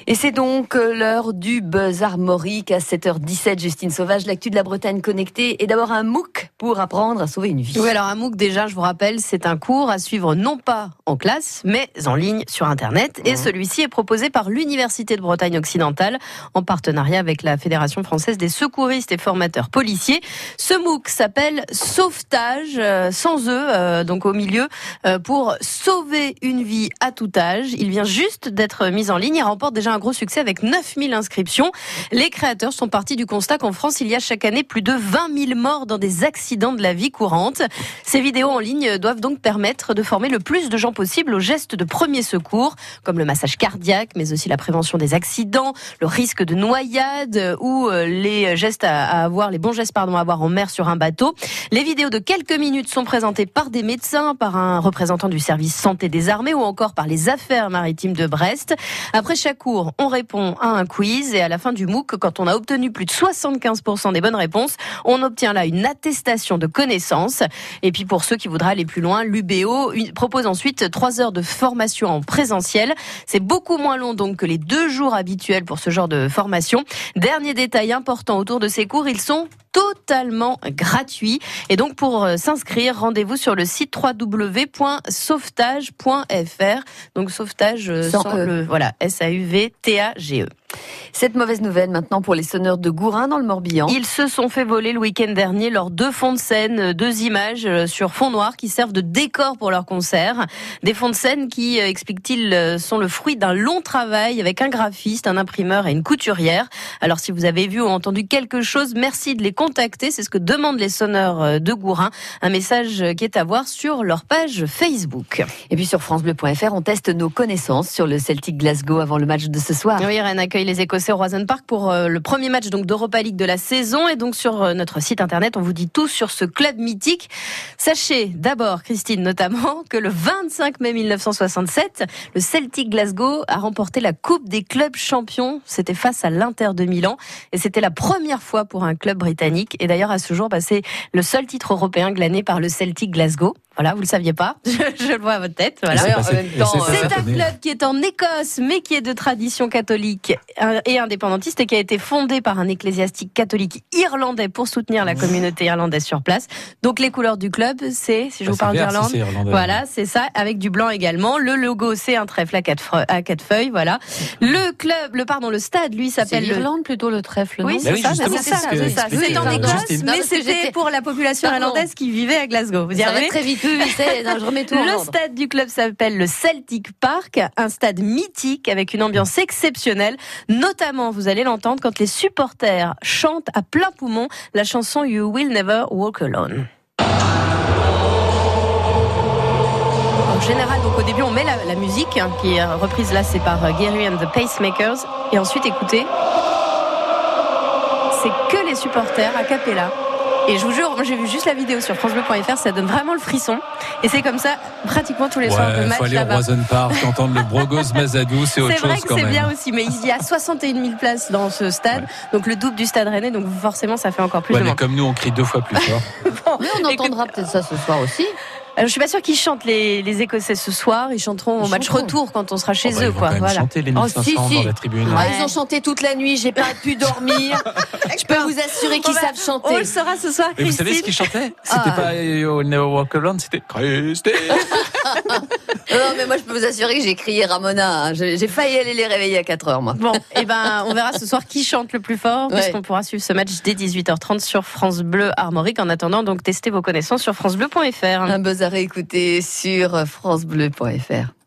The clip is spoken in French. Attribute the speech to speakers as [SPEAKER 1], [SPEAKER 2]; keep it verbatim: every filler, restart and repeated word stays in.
[SPEAKER 1] Et c'est donc l'heure du buzz armorique à sept heures dix-sept. Justine Sauvage, l'actu de la Bretagne connectée. Et d'abord un MOOC pour apprendre à sauver une vie.
[SPEAKER 2] Oui, alors un MOOC, déjà, je vous rappelle, c'est un cours à suivre non pas en classe, mais en ligne sur Internet. Et mmh. celui-ci est proposé par l'Université de Bretagne occidentale en partenariat avec la Fédération française des secouristes et formateurs policiers. Ce MOOC s'appelle Sauvetage, euh, sans eux, euh, donc au milieu, euh, pour sauver une vie à tout âge. Il vient juste d'être mis en ligne. Il remporte déjà un gros succès avec neuf mille inscriptions. Les créateurs sont partis du constat qu'en France, il y a chaque année plus de vingt mille morts dans des accidents de la vie courante. Ces vidéos en ligne doivent donc permettre de former le plus de gens possible aux gestes de premier secours, comme le massage cardiaque, mais aussi la prévention des accidents, le risque de noyade ou les gestes à avoir, les bons gestes pardon, à avoir en mer sur un bateau. Les vidéos de quelques minutes sont présentées par des médecins, par un représentant du service santé des armées ou encore par les affaires maritimes de Brest. Après chaque cours, on répond à un quiz et à la fin du MOOC, quand on a obtenu plus de soixante-quinze pour cent des bonnes réponses, on obtient là une attestation de connaissance. Et puis pour ceux qui voudraient aller plus loin, l'U B O propose ensuite trois heures de formation en présentiel. C'est beaucoup moins long donc que les deux jours habituels pour ce genre de formation. Dernier détail important autour de ces cours, ils sont totalement gratuit. Et donc, pour s'inscrire, rendez-vous sur le site w w w point sauvetage point f r. Donc, sauvetage sans, sans e. le, voilà, S A U V T A G E.
[SPEAKER 1] Cette mauvaise nouvelle maintenant pour les sonneurs de Gourin dans le Morbihan.
[SPEAKER 2] Ils se sont fait voler le week-end dernier leurs deux fonds de scène, deux images sur fond noir qui servent de décor pour leur concert. Des fonds de scène qui, explique-t-il, sont le fruit d'un long travail avec un graphiste, un imprimeur et une couturière. Alors si vous avez vu ou entendu quelque chose, merci de les contacter. C'est ce que demandent les sonneurs de Gourin. Un message qui est à voir sur leur page Facebook.
[SPEAKER 1] Et puis sur francebleu point f r, on teste nos connaissances sur le Celtic Glasgow avant le match de ce soir.
[SPEAKER 2] Oui, Rennes accueille les Écossais au Roison Park pour euh, le premier match donc d'Europa League de la saison. Et donc sur euh, notre site internet, on vous dit tout sur ce club mythique. Sachez d'abord, Christine notamment, que le vingt-cinq mai mille neuf cent soixante-sept, le Celtic Glasgow a remporté la Coupe des clubs champions. C'était face à l'Inter de Milan. Et c'était la première fois pour un club britannique. Et d'ailleurs, à ce jour, bah, c'est le seul titre européen glané par le Celtic Glasgow. Voilà, vous le saviez pas, je, je le vois à votre tête. Voilà.
[SPEAKER 3] C'est, passé, temps,
[SPEAKER 2] c'est, c'est un club qui est en Écosse, mais qui est de tradition catholique et indépendantiste et qui a été fondé par un ecclésiastique catholique irlandais pour soutenir la communauté irlandaise sur place. Donc les couleurs du club, c'est, si je vous parle d'Irlande,
[SPEAKER 3] c'est
[SPEAKER 2] voilà, c'est ça, avec du blanc également. Le logo, c'est un trèfle à quatre, feuilles, à quatre feuilles, voilà. Le club, le pardon, le stade, lui, s'appelle.
[SPEAKER 1] C'est l'Irlande plutôt le trèfle.
[SPEAKER 2] Oui,
[SPEAKER 1] non
[SPEAKER 2] c'est,
[SPEAKER 3] oui,
[SPEAKER 2] ça, c'est,
[SPEAKER 3] c'est
[SPEAKER 2] ça, c'est ça. C'est en Écosse, mais c'était pour la population irlandaise qui vivait à Glasgow. Vous y arrivez ?
[SPEAKER 1] Très vite. Oui, c'est, non, je remets tout en
[SPEAKER 2] le
[SPEAKER 1] ordre.
[SPEAKER 2] stade du club s'appelle le Celtic Park, un stade mythique avec une ambiance exceptionnelle. Notamment, vous allez l'entendre quand les supporters chantent à plein poumon la chanson You Will Never Walk Alone. En général, donc au début, on met la, la musique hein, qui est reprise là, c'est par Gary and the Pacemakers. Et ensuite, écoutez, c'est que les supporters a cappella. Et je vous jure, moi j'ai vu juste la vidéo sur francebleu point f r, ça donne vraiment le frisson. Et c'est comme ça pratiquement tous les
[SPEAKER 3] ouais,
[SPEAKER 2] soirs de match
[SPEAKER 3] faut aller
[SPEAKER 2] là-bas.
[SPEAKER 3] au Roison Park, entendre le Brogos Mazadou, c'est autre
[SPEAKER 2] c'est vrai
[SPEAKER 3] chose
[SPEAKER 2] que
[SPEAKER 3] quand
[SPEAKER 2] c'est
[SPEAKER 3] même.
[SPEAKER 2] bien aussi, mais il y a soixante et une mille places dans ce stade, ouais. Donc le double du stade rennais, donc forcément ça fait encore plus
[SPEAKER 3] ouais,
[SPEAKER 2] de
[SPEAKER 3] mais
[SPEAKER 2] monde.
[SPEAKER 3] Comme nous on crie deux fois plus fort.
[SPEAKER 1] Bon, mais on entendra peut-être ça ce soir aussi.
[SPEAKER 2] Alors, je suis pas sûre qu'ils chantent les, les Écossais ce soir. Ils chanteront ils au match chanteront. Retour quand on sera chez
[SPEAKER 3] oh bah,
[SPEAKER 2] eux,
[SPEAKER 3] ils vont
[SPEAKER 2] quoi.
[SPEAKER 3] Quand même
[SPEAKER 2] voilà.
[SPEAKER 3] Chanter les mille cinq cents oh, si, si. Dans la tribune.
[SPEAKER 1] Ah, ils ont chanté toute la nuit. J'ai pas pu dormir. Je peux vous assurer qu'ils savent chanter.
[SPEAKER 2] On le saura ce soir, Christine.
[SPEAKER 3] Et vous savez ce qu'ils chantaient ? C'était ah. pas You Never Walk Alone, c'était Christine.
[SPEAKER 1] Non, mais moi je peux vous assurer que j'ai crié Ramona. Hein. J'ai, j'ai failli aller les réveiller à quatre heures, moi.
[SPEAKER 2] Bon, et eh ben, on verra ce soir qui chante le plus fort, ouais. Puisqu'on pourra suivre ce match dès dix-huit heures trente sur France Bleu Armorique. En attendant, donc, testez vos connaissances sur francebleu point f r.
[SPEAKER 1] Un buzz à réécouter sur francebleu point f r.